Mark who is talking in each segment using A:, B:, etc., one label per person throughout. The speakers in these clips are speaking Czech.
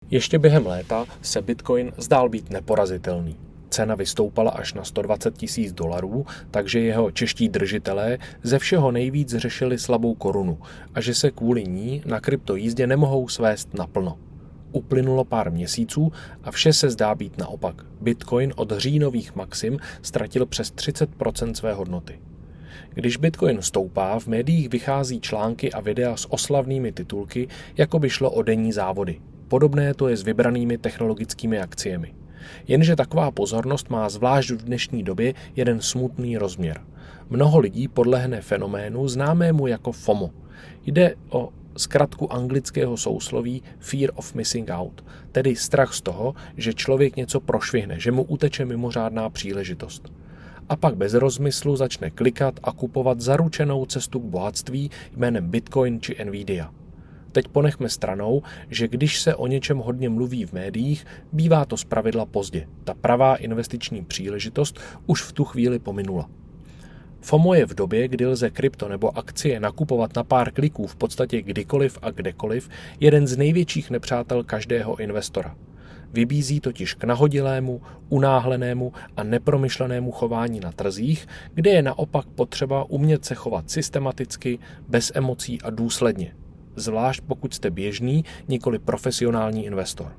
A: Ještě během léta se Bitcoin zdál být neporazitelný. Cena vystoupala až na $120,000, takže jeho čeští držitelé ze všeho nejvíc řešili slabou korunu a že se kvůli ní na kryptojízdě nemohou svést naplno. Uplynulo pár měsíců a vše se zdá být naopak. Bitcoin od říjnových maxim ztratil přes 30% své hodnoty. Když Bitcoin stoupá, v médiích vychází články a videa s oslavnými titulky, jako by šlo o denní závody. Podobné to je s vybranými technologickými akciemi. Jenže taková pozornost má zvlášť v dnešní době jeden smutný rozměr. Mnoho lidí podlehne fenoménu známému jako FOMO. Jde o zkratku anglického sousloví Fear of Missing Out, tedy strach z toho, že člověk něco prošvihne, že mu uteče mimořádná příležitost. A pak bez rozmyslu začne klikat a kupovat zaručenou cestu k bohatství jménem Bitcoin či Nvidia. Teď ponechme stranou, že když se o něčem hodně mluví v médiích, bývá to zpravidla pozdě. Ta pravá investiční příležitost už v tu chvíli pominula. FOMO je v době, kdy lze krypto nebo akcie nakupovat na pár kliků v podstatě kdykoliv a kdekoliv, jeden z největších nepřátel každého investora. Vybízí totiž k nahodilému, unáhlenému a nepromyšlenému chování na trzích, kde je naopak potřeba umět se chovat systematicky, bez emocí a důsledně. Zvlášť pokud jste běžný, nikoli profesionální investor.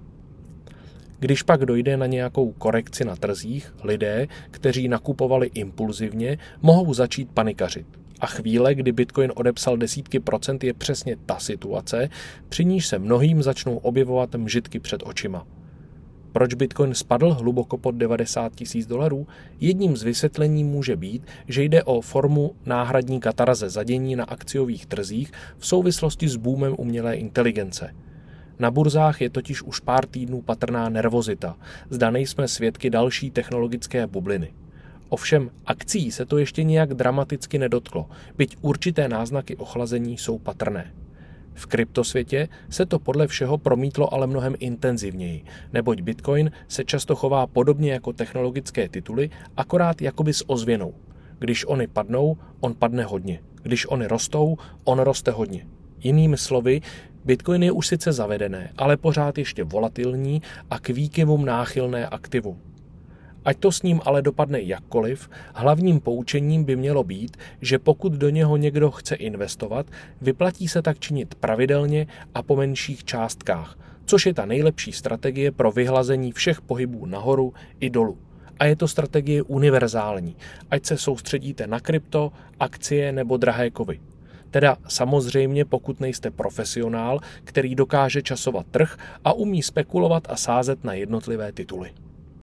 A: Když pak dojde na nějakou korekci na trzích, lidé, kteří nakupovali impulzivně, mohou začít panikařit. A chvíle, kdy Bitcoin odepsal desítky procent, je přesně ta situace, při níž se mnohým začnou objevovat mžitky před očima. Proč Bitcoin spadl hluboko pod $90,000? Jedním z vysvětlení může být, že jde o formu náhradní katarze zadění na akciových trzích v souvislosti s boomem umělé inteligence. Na burzách je totiž už pár týdnů patrná nervozita, zda nejsme svědky další technologické bubliny. Ovšem akcií se to ještě nějak dramaticky nedotklo, byť určité náznaky ochlazení jsou patrné. V kryptosvětě se to podle všeho promítlo ale mnohem intenzivněji, neboť Bitcoin se často chová podobně jako technologické tituly, akorát jakoby s ozvěnou. Když ony padnou, on padne hodně. Když ony rostou, on roste hodně. Jinými slovy, Bitcoin je už sice zavedené, ale pořád ještě volatilní a k výkyvům náchylné aktivum. Ať to s ním ale dopadne jakkoliv, hlavním poučením by mělo být, že pokud do něho někdo chce investovat, vyplatí se tak činit pravidelně a po menších částkách, což je ta nejlepší strategie pro vyhlazení všech pohybů nahoru i dolů. A je to strategie univerzální, ať se soustředíte na krypto, akcie nebo drahé kovy. Teda samozřejmě pokud nejste profesionál, který dokáže časovat trh a umí spekulovat a sázet na jednotlivé tituly.